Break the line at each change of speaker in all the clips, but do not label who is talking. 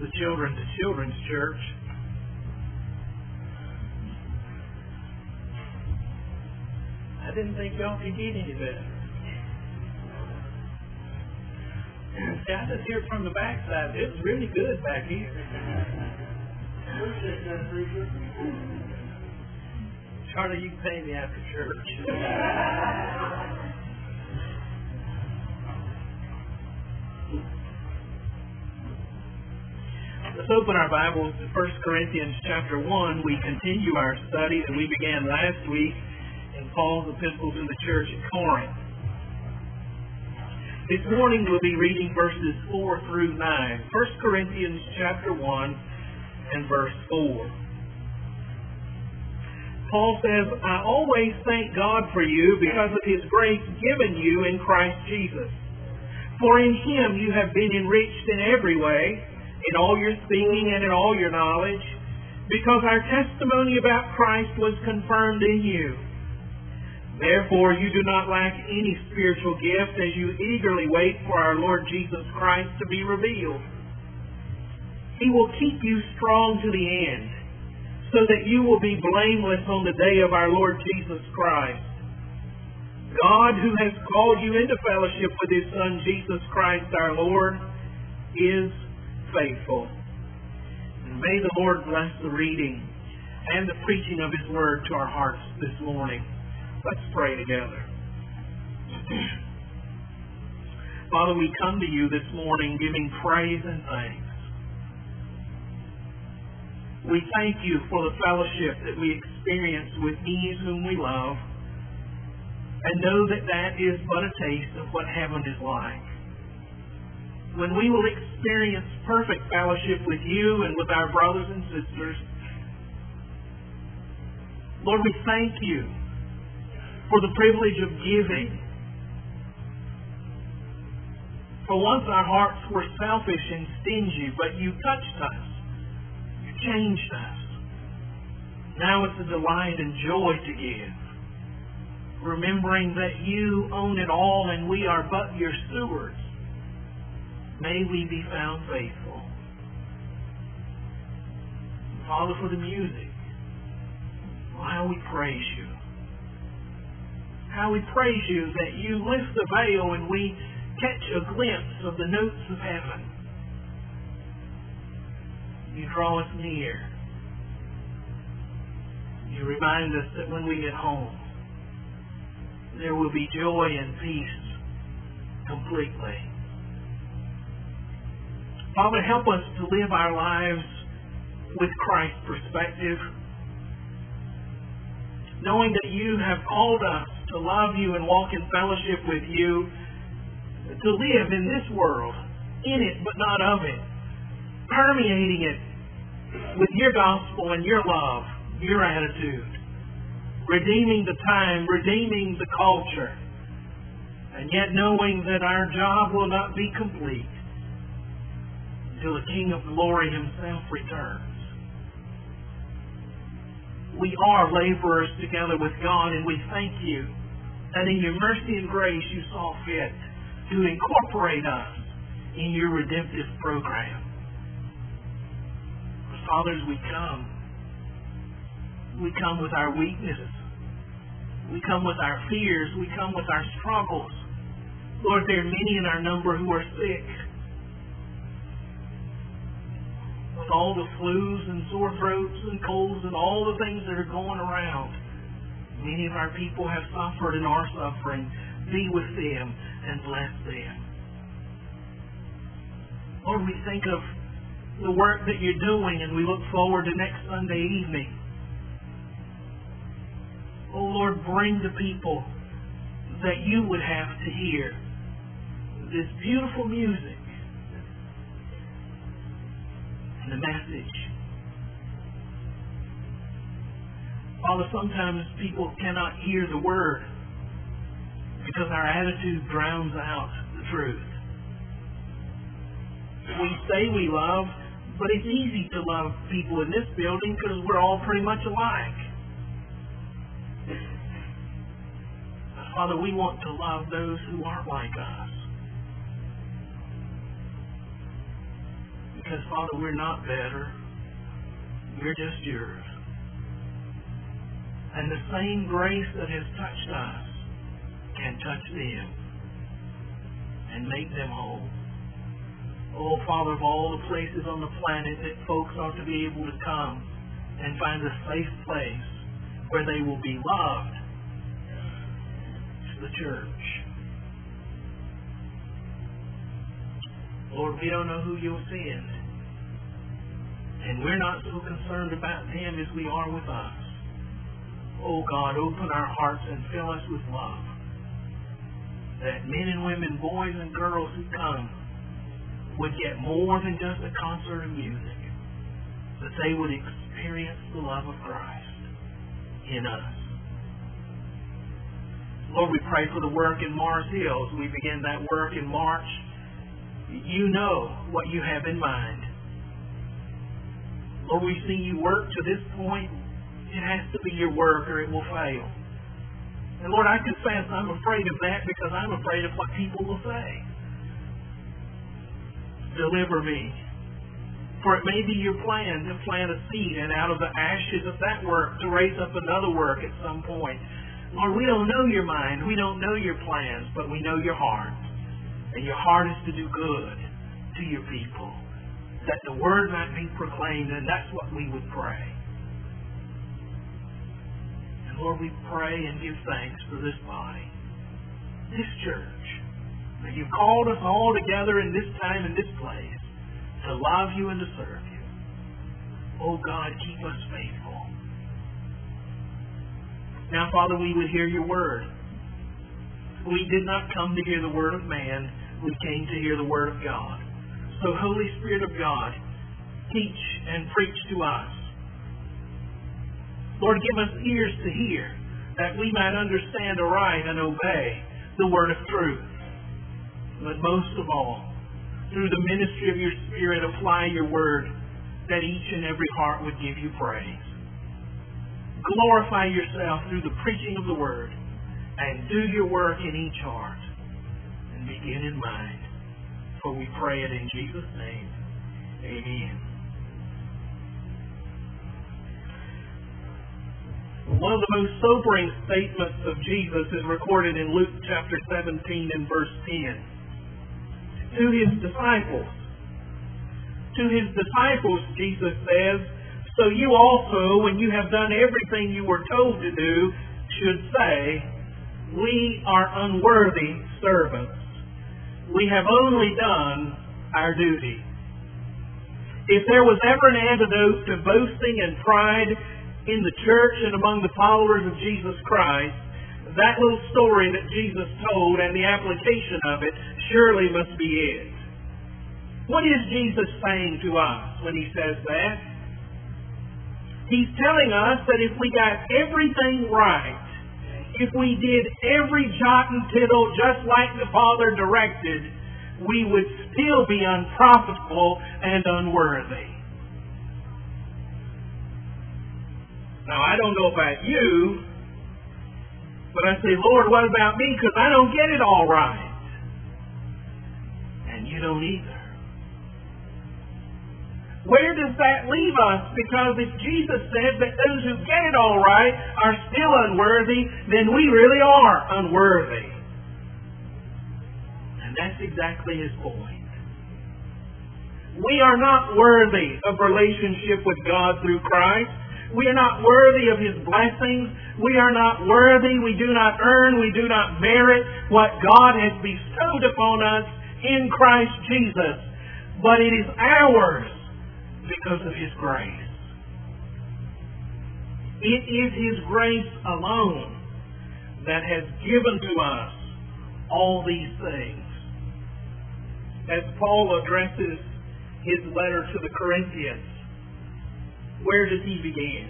the children to Children's Church. I didn't think y'all could get any better. See, I just hear it from the backside. It was really good back here. Charlie, you can pay me after church. Let's open our Bibles to 1 Corinthians chapter 1. We continue our study that we began last week in Paul's epistle to the church at Corinth. This morning we'll be reading verses 4 through 9. 1 Corinthians chapter 1 and verse 4. Paul says, I always thank God for you because of His grace given you in Christ Jesus. For in Him you have been enriched in every way, in all your speaking and in all your knowledge, because our testimony about Christ was confirmed in you. Therefore, you do not lack any spiritual gift as you eagerly wait for our Lord Jesus Christ to be revealed. He will keep you strong to the end, so that you will be blameless on the day of our Lord Jesus Christ. God, who has called you into fellowship with His Son, Jesus Christ our Lord, is faithful. And may the Lord bless the reading and the preaching of His Word to our hearts this morning. Let's pray together. Father, we come to you this morning giving praise and thanks. We thank you for the fellowship that we experience with these whom we love, and know that that is but a taste of what heaven is like. When we will experience perfect fellowship with you and with our brothers and sisters, Lord, we thank you for the privilege of giving. For once our hearts were selfish and stingy, but you touched us. You changed us. Now it's a delight and joy to give, remembering that you own it all and we are but your stewards. May we be found faithful. Father, for the music, how we praise you. How we praise you that you lift the veil and we catch a glimpse of the notes of heaven. You draw us near. You remind us that when we get home, there will be joy and peace completely. Father, help us to live our lives with Christ's perspective, knowing that you have called us to love you and walk in fellowship with you, to live in this world, in it but not of it, permeating it with your gospel and your love, your attitude, redeeming the time, redeeming the culture, and yet knowing that our job will not be complete until the King of Glory Himself returns. We are laborers together with God, and we thank you that in your mercy and grace you saw fit to incorporate us in your redemptive program. Fathers, we come with our weaknesses. We come with our fears. We come with our struggles. Lord, there are many in our number who are sick with all the flus and sore throats and colds and all the things that are going around. Many of our people have suffered and are suffering. Be with them and bless them. Lord, we think of the work that you're doing and we look forward to next Sunday evening. Oh Lord, bring the people that you would have to hear this beautiful music and the message. Father, sometimes people cannot hear the word because our attitude drowns out the truth. We say we love, but it's easy to love people in this building because we're all pretty much alike. Father, we want to love those who aren't like us. Because, Father, we're not better. We're just yours. And the same grace that has touched us can touch them and make them whole. Oh, Father, of all the places on the planet that folks ought to be able to come and find a safe place where they will be loved, it's the church. Lord, we don't know who you'll send. And we're not so concerned about them as we are with us. Oh, God, open our hearts and fill us with love. That men and women, boys and girls who come would get more than just a concert of music. That they would experience the love of Christ in us. Lord, we pray for the work in Mars Hills. We begin that work in March. You know what you have in mind. Lord, we see you work to this point. It has to be your work or it will fail. And Lord, I confess I'm afraid of that because I'm afraid of what people will say. Deliver me. For it may be your plan to plant a seed and out of the ashes of that work to raise up another work at some point. Lord, we don't know your mind. We don't know your plans, but we know your heart. And your heart is to do good to your people. That the word might be proclaimed, and that's what we would pray. And Lord, we pray and give thanks for this body, this church, that you've called us all together in this time and this place to love you and to serve you. Oh God, keep us faithful. Now, Father, we would hear your word. We did not come to hear the word of man. We came to hear the word of God. So, Holy Spirit of God, teach and preach to us. Lord, give us ears to hear, that we might understand aright and obey the word of truth. But most of all, through the ministry of your Spirit, apply your word, that each and every heart would give you praise. Glorify yourself through the preaching of the word, and do your work in each heart, and begin in mind. For we pray it in Jesus' name. Amen. One of the most sobering statements of Jesus is recorded in Luke chapter 17 and verse 10. To his disciples, Jesus says, "So you also, when you have done everything you were told to do, should say, 'We are unworthy servants. We have only done our duty.'" If there was ever an antidote to boasting and pride in the church and among the followers of Jesus Christ, that little story that Jesus told and the application of it surely must be it. What is Jesus saying to us when he says that? He's telling us that if we got everything right, if we did every jot and tittle just like the Father directed, we would still be unprofitable and unworthy. Now, I don't know about you, but I say, "Lord, what about me? Because I don't get it all right." And you don't either. Where does that leave us? Because if Jesus said that those who get it all right are still unworthy, then we really are unworthy. And that's exactly his point. We are not worthy of relationship with God through Christ. We are not worthy of his blessings. We are not worthy. We do not earn. We do not merit what God has bestowed upon us in Christ Jesus. But it is ours because of his grace. It is his grace alone that has given to us all these things. As Paul addresses his letter to the Corinthians, where does he begin?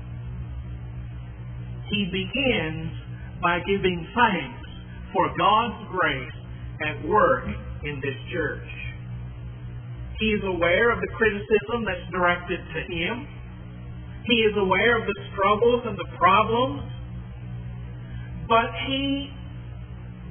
He begins by giving thanks for God's grace at work in this church. He is aware of the criticism that's directed to him. He is aware of the struggles and the problems. But he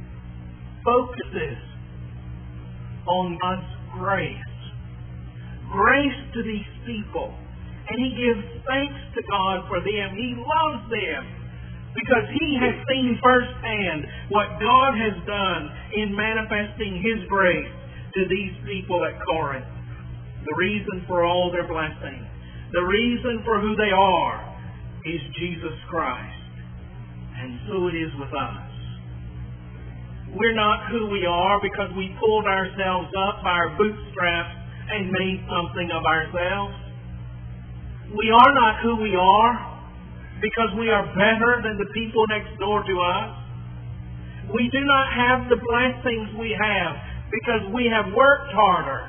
focuses on God's grace. grace to these people. And he gives thanks to God for them. He loves them because he has seen firsthand what God has done in manifesting his grace to these people at Corinth. The reason for all their blessings, the reason for who they are, is Jesus Christ. And so it is with us. We're not who we are because we pulled ourselves up by our bootstraps and made something of ourselves. We are not who we are because we are better than the people next door to us. We do not have the blessings we have because we have worked harder.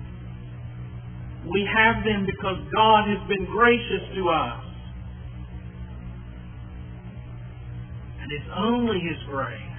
We have them because God has been gracious to us. And it's only His grace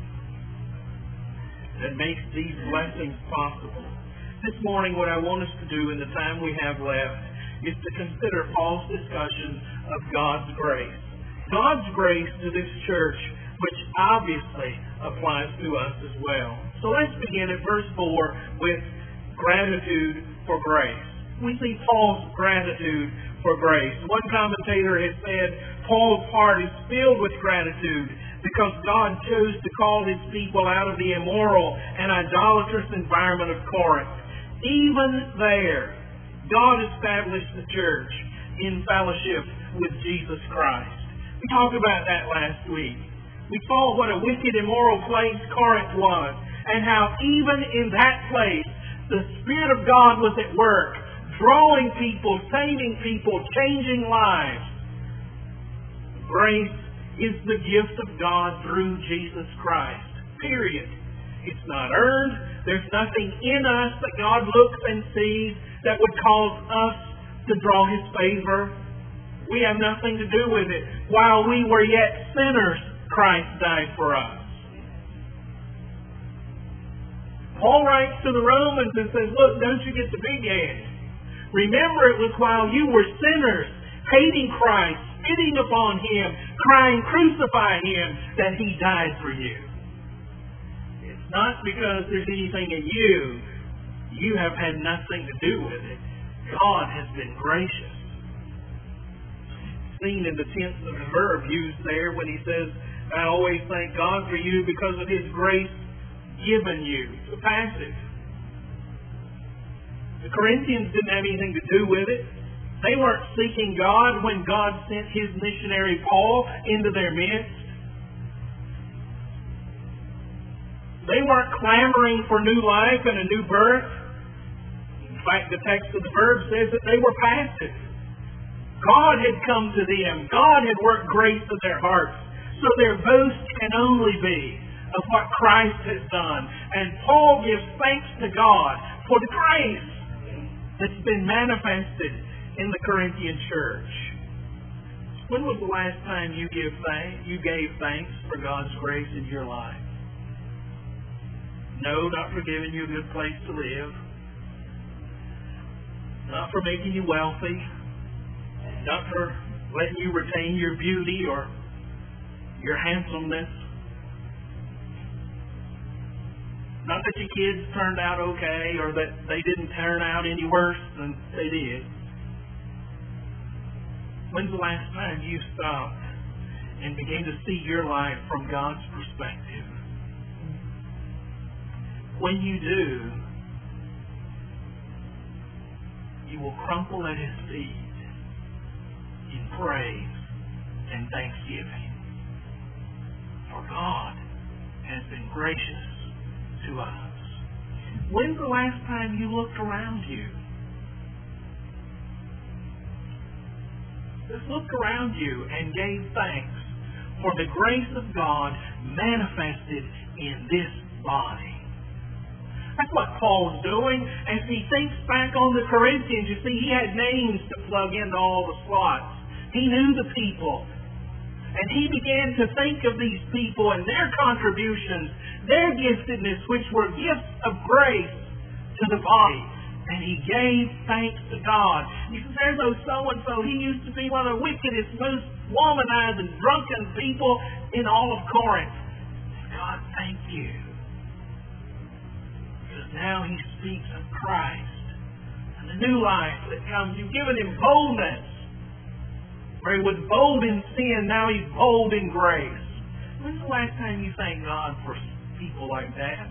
that makes these blessings possible. This morning, what I want us to do in the time we have left is to consider Paul's discussion of God's grace. God's grace to this church, which obviously applies to us as well. So let's begin at verse 4 with gratitude for grace. We see Paul's gratitude for grace. One commentator has said Paul's heart is filled with gratitude because God chose to call his people out of the immoral and idolatrous environment of Corinth. Even there, God established the church in fellowship with Jesus Christ. We talked about that last week. We saw what a wicked, immoral place Corinth was, and how even in that place, the Spirit of God was at work, drawing people, saving people, changing lives. Grace is the gift of God through Jesus Christ. Period. It's not earned. There's nothing in us that God looks and sees that would cause us to draw His favor. We have nothing to do with it. While we were yet sinners, Christ died for us. Paul writes to the Romans and says, look, don't you get the big head. Remember, it was while you were sinners, hating Christ, spitting upon Him, crying, crucify Him, that He died for you. It's not because there's anything in you. You have had nothing to do with it. God has been gracious. Seen in the tense of the verb used there when he says, I always thank God for you because of His grace given you. It's a passive. The Corinthians didn't have anything to do with it. They weren't seeking God when God sent His missionary Paul into their midst. They weren't clamoring for new life and a new birth. In fact, the text of the verb says that they were passive. God had come to them. God had worked grace in their hearts. So their boast can only be of what Christ has done. And Paul gives thanks to God for the grace that's been manifested in the Corinthian church. When was the last time you gave thanks for God's grace in your life? No, not for giving you a good place to live. Not for making you wealthy. Not for letting you retain your beauty or your handsomeness. Not that your kids turned out okay or that they didn't turn out any worse than they did. When's the last time you stopped and began to see your life from God's perspective? When you do, you will crumple at His feet in praise and thanksgiving. For God has been gracious to us. When's the last time you looked around you? Just looked around you and gave thanks for the grace of God manifested in this body. That's what Paul's doing. As he thinks back on the Corinthians, you see, he had names to plug into all the slots. He knew the people. And he began to think of these people and their contributions, their giftedness, which were gifts of grace to the body. And he gave thanks to God. He said, there's no so-and-so. He used to be one of the wickedest, most womanizing, drunken people in all of Corinth. God, thank you. Now he speaks of Christ, a new new life that comes. You've given him boldness. Where he was bold in sin, now he's bold in grace. When's the last time you thanked God for people like that?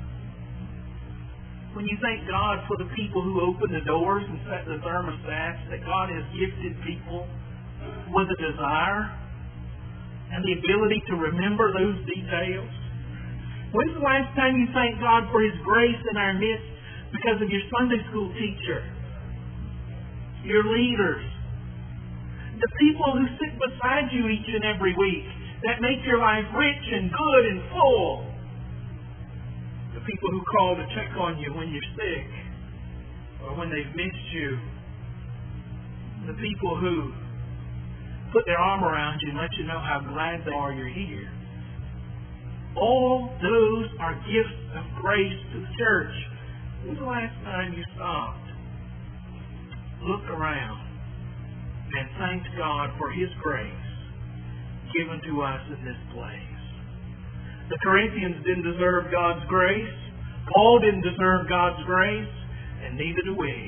When you thank God for the people who open the doors and set the thermostats, that God has gifted people with a desire and the ability to remember those details? When's the last time you thanked God for his grace in our midst because of your Sunday school teacher, your leaders, the people who sit beside you each and every week that make your life rich and good and full, the people who call to check on you when you're sick or when they've missed you, the people who put their arm around you and let you know how glad they are you're here. All those are gifts of grace to the church. When's the last time you stopped, looked around, and thanked God for his grace given to us in this place? The Corinthians didn't deserve God's grace. Paul didn't deserve God's grace, and neither do we.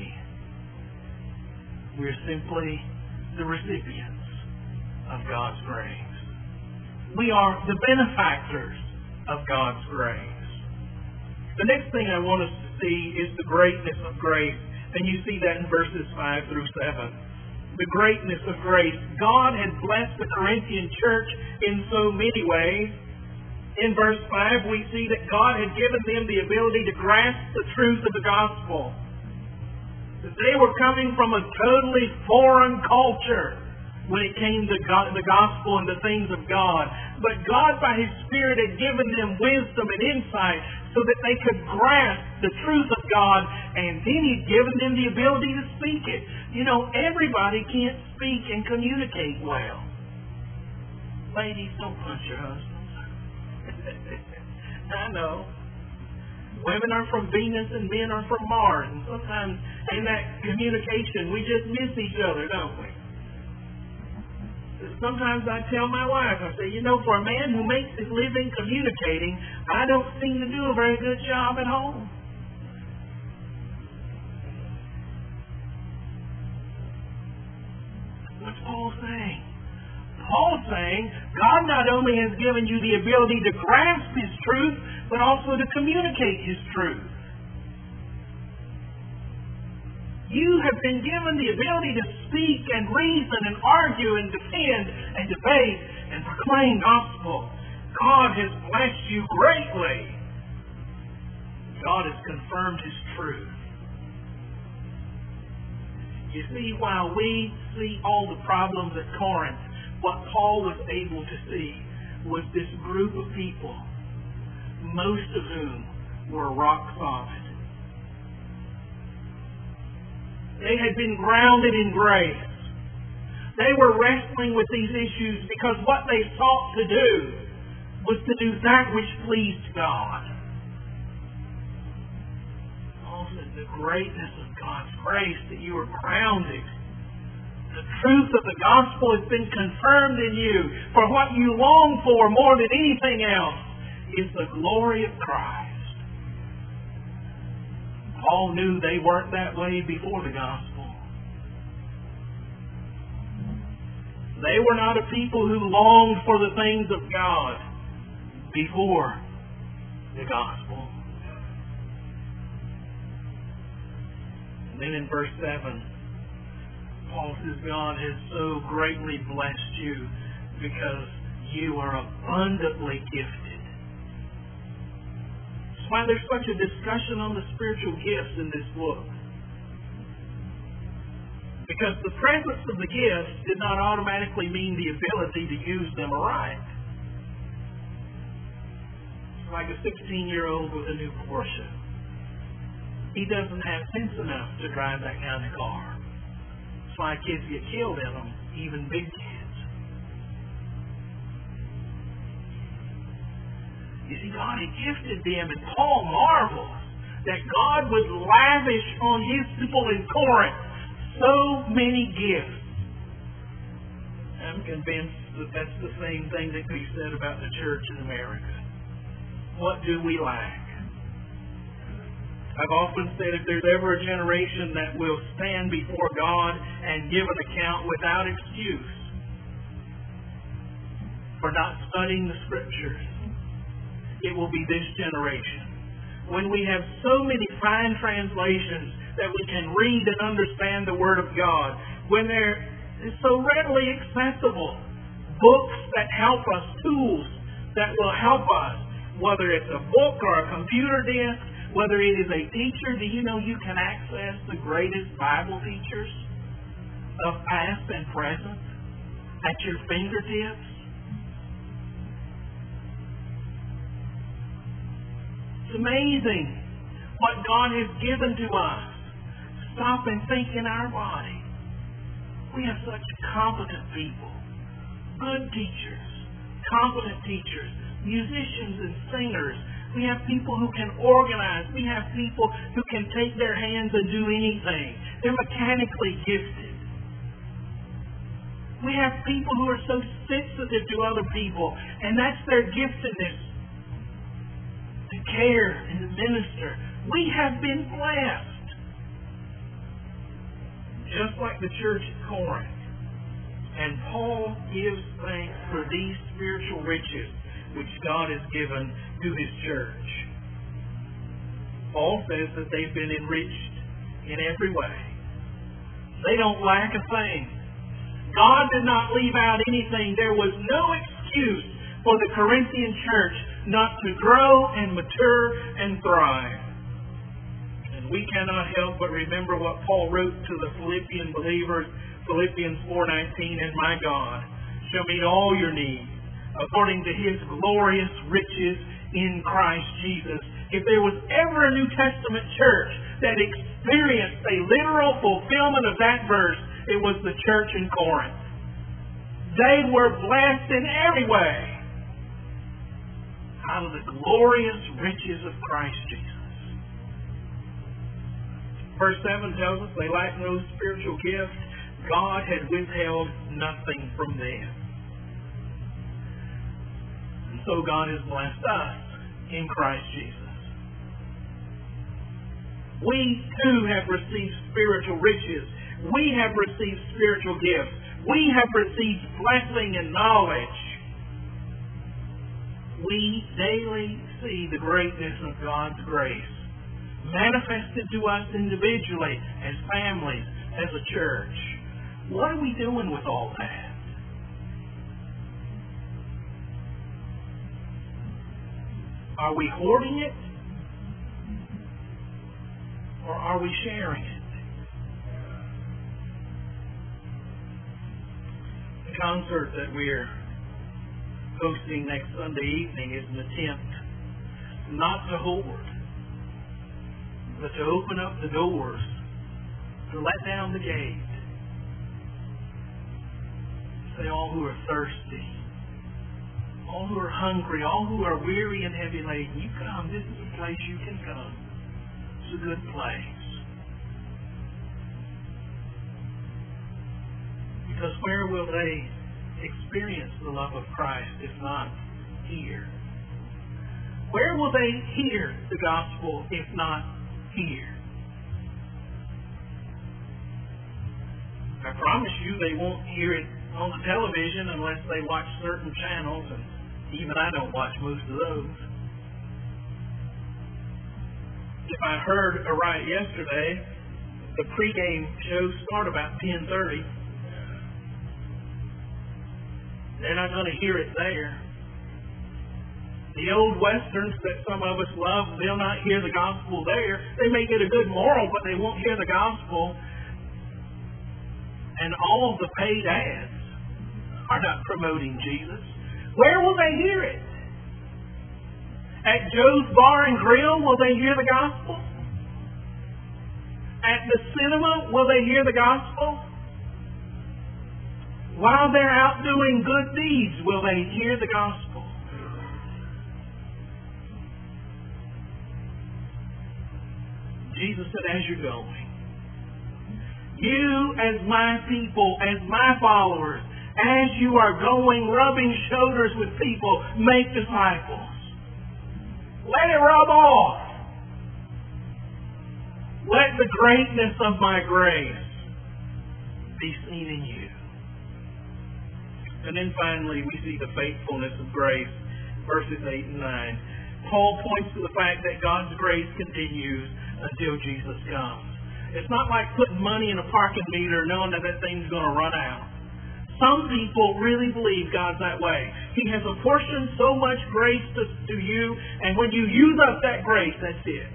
We're simply the recipients of God's grace. We are the benefactors of God's grace. The next thing I want us to see is the greatness of grace, and you see that in verses 5 through 7. The greatness of grace. God had blessed the Corinthian church in so many ways. In verse 5, we see that God had given them the ability to grasp the truth of the gospel. That they were coming from a totally foreign culture when it came to the gospel and the things of God. But God, by his Spirit, had given them wisdom and insight so that they could grasp the truth of God, and then he'd given them the ability to speak it. You know, everybody can't speak and communicate well. Ladies, don't punch your husbands. I know. Women are from Venus and men are from Mars, and sometimes in that communication we just miss each other, don't we? Sometimes I tell my wife, I say, you know, for a man who makes his living communicating, I don't seem to do a very good job at home. What's Paul saying? Paul's saying God not only has given you the ability to grasp his truth, but also to communicate his truth. You have been given the ability to speak and reason and argue and defend and debate and proclaim gospel. God has blessed you greatly. God has confirmed his truth. You see, while we see all the problems at Corinth, what Paul was able to see was this group of people, most of whom were rock solid. They had been grounded in grace. They were wrestling with these issues because what they sought to do was to do that which pleased God. Also, the greatness of God's grace that you are grounded. The truth of the gospel has been confirmed in you. For what you long for more than anything else is the glory of Christ. Paul knew they weren't that way before the gospel. They were not a people who longed for the things of God before the gospel. And then in verse 7, Paul says, God has so greatly blessed you because you are abundantly gifted. That's why there's such a discussion on the spiritual gifts in this book. Because the presence of the gifts did not automatically mean the ability to use them aright. It's like a 16-year-old with a new Porsche. He doesn't have sense enough to drive that kind of car. That's why kids get killed in them, even big kids. You see, God had gifted them, and Paul marveled that God would lavish on his people in Corinth so many gifts. I'm convinced that that's the same thing that can be said about the church in America. What do we lack? I've often said if there's ever a generation that will stand before God and give an account without excuse for not studying the Scriptures, it will be this generation. When we have so many fine translations that we can read and understand the Word of God, when they're so readily accessible, books that help us, tools that will help us, whether it's a book or a computer disk, whether it is a teacher. Do you know you can access the greatest Bible teachers of past and present at your fingertips? It's amazing what God has given to us. Stop and think in our body. We have such competent people, good teachers, competent teachers, musicians and singers. We have people who can organize. We have people who can take their hands and do anything. They're mechanically gifted. We have people who are so sensitive to other people, and that's their giftedness, to care and to minister. We have been blessed. Just like the church at Corinth. And Paul gives thanks for these spiritual riches which God has given to His church. Paul says that they've been enriched in every way. They don't lack a thing. God did not leave out anything. There was no excuse for the Corinthian church not to grow and mature and thrive. And we cannot help but remember what Paul wrote to the Philippian believers, Philippians 4:19, "And my God shall meet all your needs according to His glorious riches in Christ Jesus." If there was ever a New Testament church that experienced a literal fulfillment of that verse, it was the church in Corinth. They were blessed in every way out of the glorious riches of Christ Jesus. Verse 7 tells us they lacked no spiritual gift. God had withheld nothing from them. And so God has blessed us in Christ Jesus. We too have received spiritual riches. We have received spiritual gifts. We have received blessing and knowledge. We daily see the greatness of God's grace manifested to us individually, as families, as a church. What are we doing with all that? Are we hoarding it? Or are we sharing it? The concert that we're hosting next Sunday evening is an attempt not to hoard, but to open up the doors, to let down the gate. Say, all who are thirsty, all who are hungry, all who are weary and heavy laden, you come. This is a place you can come. It's a good place. Because where will they experience the love of Christ if not here? Where will they hear the gospel if not here? I promise you they won't hear it on the television unless they watch certain channels, and even I don't watch most of those. If I heard aright yesterday, the pregame shows start about 10:30. They're not going to hear it there. The old westerns that some of us love, they'll not hear the gospel there. They may get a good moral, but they won't hear the gospel. And all of the paid ads are not promoting Jesus. Where will they hear it? At Joe's Bar and Grill, will they hear the gospel? At the cinema, will they hear the gospel? While they're out doing good deeds, will they hear the gospel? Jesus said, as you're going, you as my people, as my followers, as you are going, rubbing shoulders with people, make disciples. Let it rub off. Let the greatness of my grace be seen in you. And then finally, we see the faithfulness of grace, verses 8 and 9. Paul points to the fact that God's grace continues until Jesus comes. It's not like putting money in a parking meter knowing that thing's going to run out. Some people really believe God's that way. He has apportioned so much grace to you, and when you use up that grace, that's it.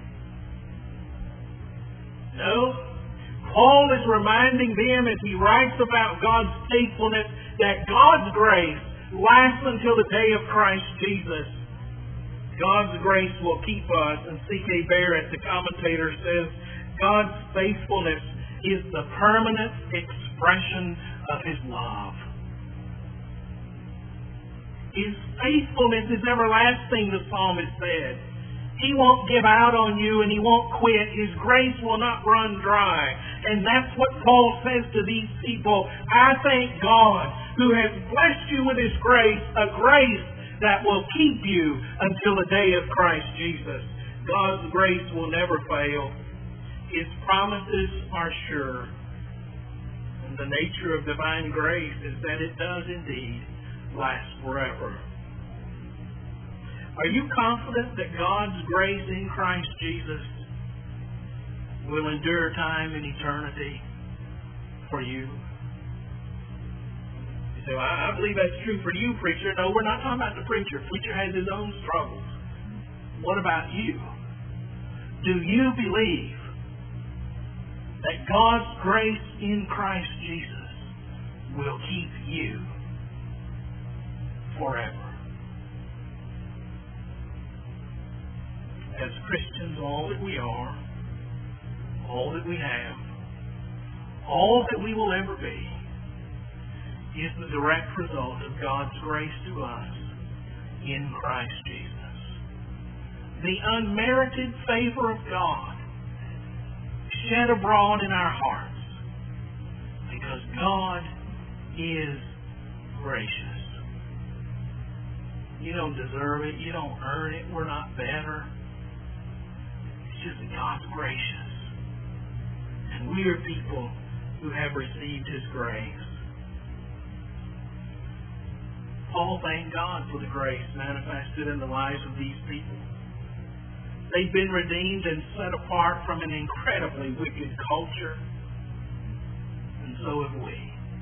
No. Paul is reminding them as he writes about God's faithfulness that God's grace lasts until the day of Christ Jesus. God's grace will keep us, and C.K. Barrett, the commentator, says, God's faithfulness is the permanent expression of His love. His faithfulness is everlasting, the psalmist said. He won't give out on you and He won't quit. His grace will not run dry. And that's what Paul says to these people. I thank God who has blessed you with His grace, a grace that will keep you until the day of Christ Jesus. God's grace will never fail. His promises are sure. And the nature of divine grace is that it does indeed last forever. Are you confident that God's grace in Christ Jesus will endure time and eternity for you? You say, well, I believe that's true for you, preacher. No, we're not talking about the preacher. The preacher has his own struggles. What about you? Do you believe that God's grace in Christ Jesus will keep you forever? As Christians, all that we are, all that we have, all that we will ever be, is the direct result of God's grace to us in Christ Jesus. The unmerited favor of God shed abroad in our hearts because God is gracious. You don't deserve it. You don't earn it. We're not better. It's just that God's gracious. And we are people who have received His grace. Paul thanked God for the grace manifested in the lives of these people. They've been redeemed and set apart from an incredibly wicked culture. And so have we.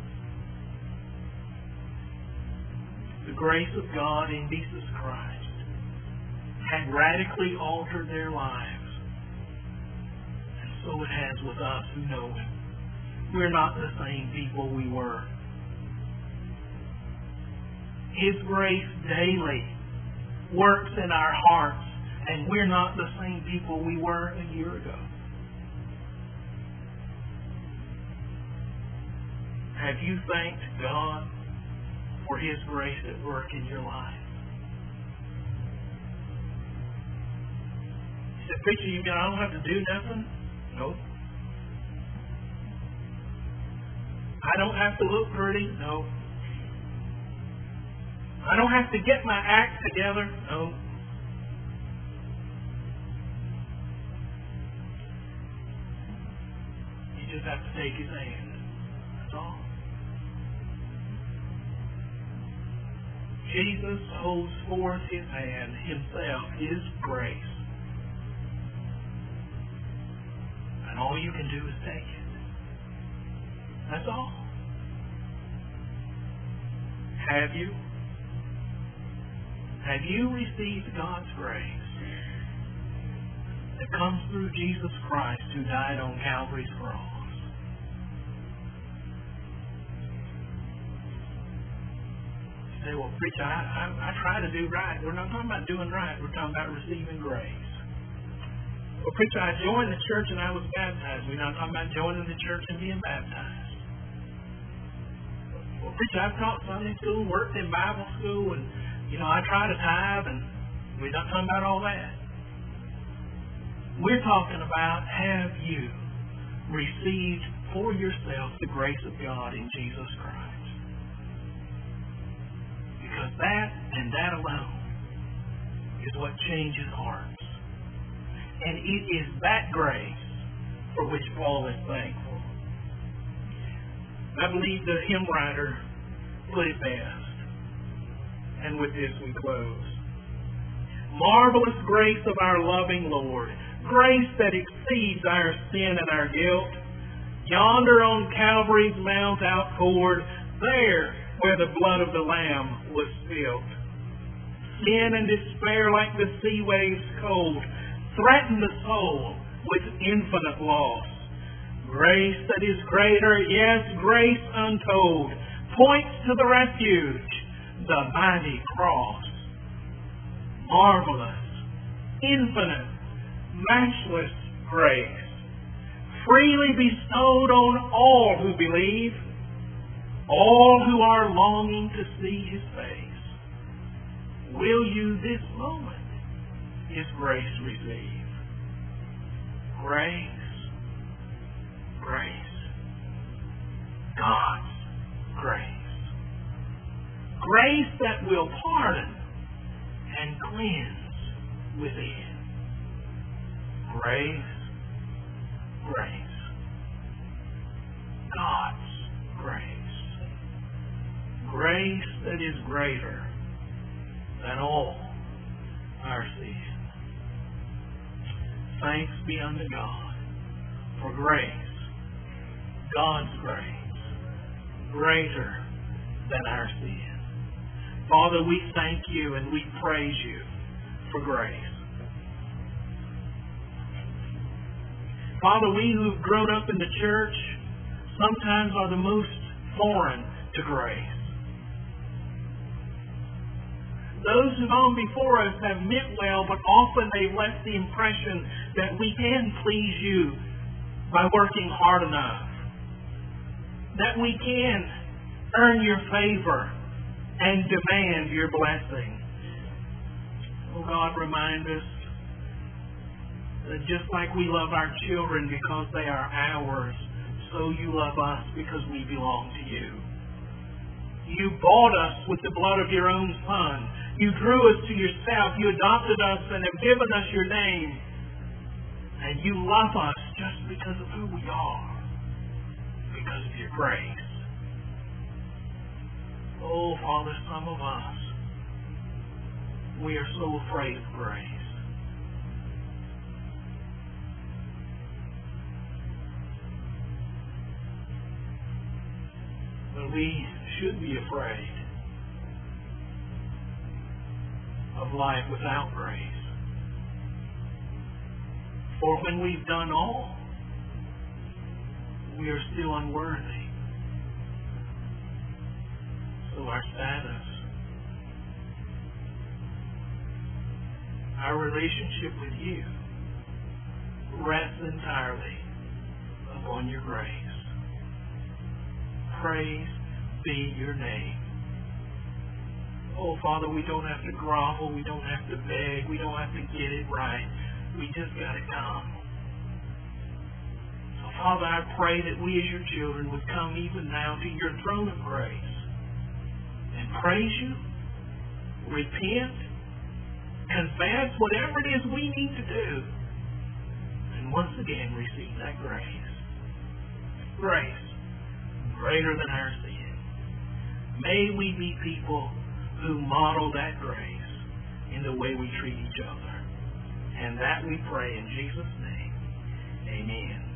The grace of God in Jesus Christ had radically altered their lives. And so it has with us who know Him. We're not the same people we were. His grace daily works in our hearts, and we're not the same people we were a year ago. Have you thanked God for His grace at work in your life? You said, preacher, you mean I don't have to do nothing? Nope. I don't have to look pretty? No. I don't have to get my act together? No. You just have to take His hand. That's all. Jesus holds forth His hand, Himself, His grace. And all you can do is take it. That's all. Have you? Have you received God's grace that comes through Jesus Christ who died on Calvary's cross? You say, well, preacher, I try to do right. We're not talking about doing right. We're talking about receiving grace. Well, preacher, I joined the church and I was baptized. We're not talking about joining the church and being baptized. Well, preacher, I've taught Sunday school, worked in Bible school, and I try to tithe, and we're not talking about all that. We're talking about, have you received for yourself the grace of God in Jesus Christ? Because that and that alone is what changes hearts. And it is that grace for which Paul is thankful. I believe the hymn writer put it best. And with this we close. Marvelous grace of our loving Lord, grace that exceeds our sin and our guilt, yonder on Calvary's mount outpoured, there where the blood of the Lamb was spilled. Sin and despair like the sea waves cold threaten the soul with infinite loss. Grace that is greater, yes, grace untold, points to the refuge, the mighty cross. Marvelous, infinite, matchless grace, freely bestowed on all who believe, all who are longing to see His face. Will you this moment His grace receive? Grace, grace, God's grace. Grace that will pardon and cleanse within. Grace, grace, God's grace. Grace that is greater than all our sin. Thanks be unto God for grace, God's grace, greater than our sin. Father, we thank you and we praise you for grace. Father, we who have grown up in the church sometimes are the most foreign to grace. Those who've gone before us have meant well, but often they've left the impression that we can please you by working hard enough, that we can earn your favor and demand your blessing. Oh God, remind us that just like we love our children because they are ours, so you love us because we belong to you. You bought us with the blood of your own Son. You drew us to yourself. You adopted us and have given us your name. And you love us just because of who we are, because of your grace. Oh, Father, some of us, we are so afraid of grace. But we should be afraid of life without grace. For when we've done all, we are still unworthy. So our status, our relationship with you rests entirely upon your grace. Praise be your name. Oh, Father, we don't have to grovel. We don't have to beg. We don't have to get it right. We just got to come. So, Father, I pray that we as your children would come even now to your throne of grace and praise you, repent, confess whatever it is we need to do, and once again receive that grace. Grace greater than our sin. May we be people who model that grace in the way we treat each other. And that we pray in Jesus' name. Amen.